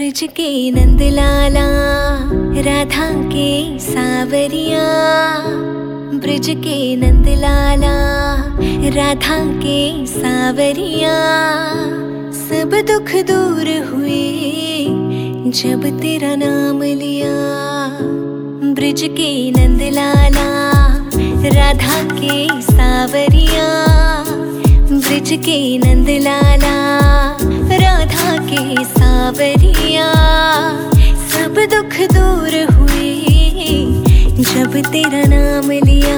Bridge के नंदलाला राधा के सावरिया, ब्रिज के नंदलाला राधा के सावरिया। सब दुख दूर हुए जब तेरा नाम लिया। ब्रिज के नंदलाला राधा के सावरिया, ब्रिज के नंदलाला राधा के सावरिया। सब दुख दूर हुए जब तेरा नाम लिया।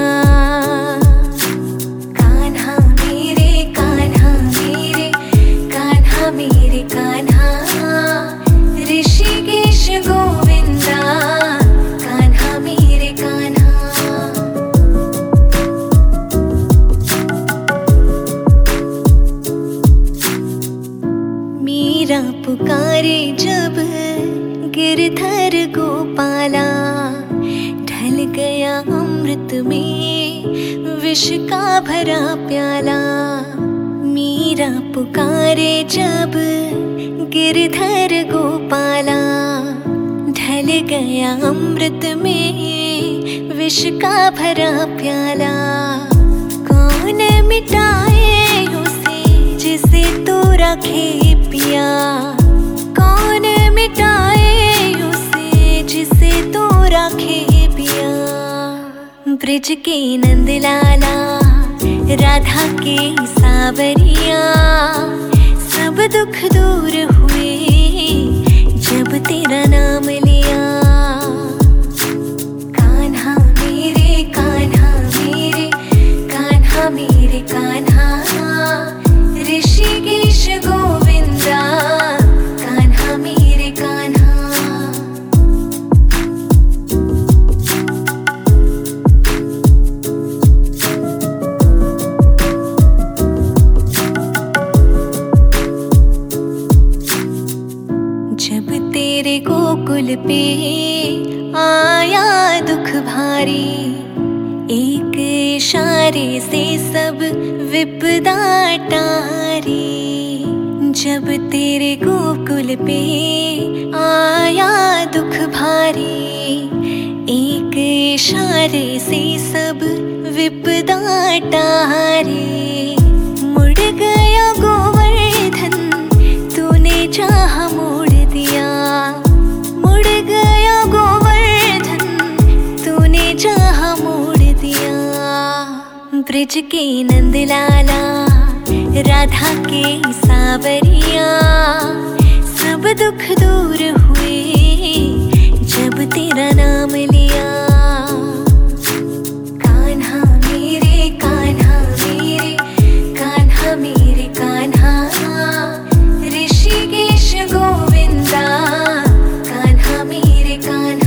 कान्हा मेरे कान्हा मेरे कान्हा मेरे कान्हा, ऋषिकेश गोविंदा कान्हा मेरे कान्हा। मीरा पुकारे जब गिरधर गोपाला, ढल गया अमृत में विष का भरा प्याला। मीरा पुकारे जब गिरधर गोपाला, ढल गया अमृत में विष का भरा प्याला। कौन मिटाए उसे जिसे तू रखे पिया, कौन मिटाए उसे जिसे तू रखे पिया। ब्रिज के नंदलाला राधा के सावरिया, सब दुख दूर हुए जब तेरा नाम लिया। कान्हा मेरे कान्हा मेरे कान्हा मेरे कान्हा, ऋषिकेश गोविंदा कान्हा मेरे कान्हा। जब तेरे गोकुल पे आया दुख भारी, एक इशारे से सब विपदा टारी। जब तेरे गोकुल पे आया दुख भारी, एक इशारे से सब विपदा टारी। मुड़ गया गोवर्धन तूने चाहा मोड़ दिया, मुड़ गया गोवर्धन तूने चाहा मोड़ दिया। ब्रिज के नंदलाला राधा के सावरिया, सब दुख दूर हुए जब तेरा नाम लिया। कान्हा मेरे कान्हा मेरे कान्हा मेरे कान्हा, ऋषिकेश गोविंदा कान्हा मेरे कान्हा।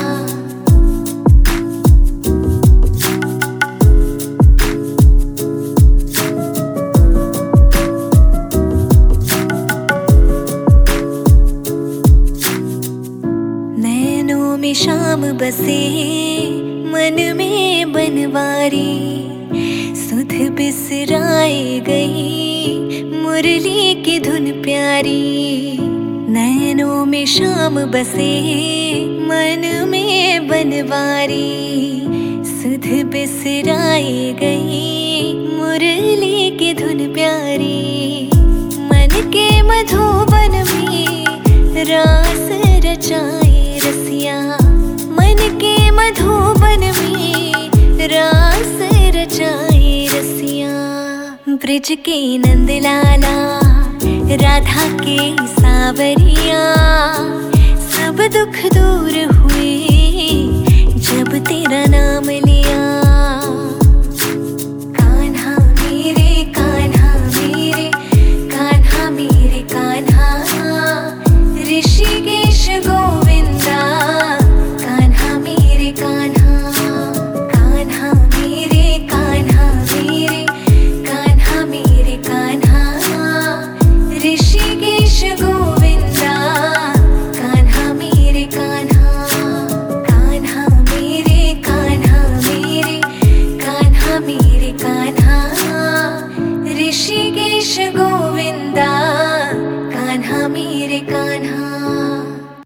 नैनों में शाम बसे मन में बनवारी, सुध बिसराए गई मुरली की धुन प्यारी। नैनों में शाम बसे मन में बनवारी, सुध बिसराए गई मुरली की धुन प्यारी। मन के मधुबन में रास रचाए रसिया, मन के मधुबन में रास रचाए रसिया। ब्रिज के नंदलाला राधा के सावरिया, सब दुख दूर हुए जब तेरा नाम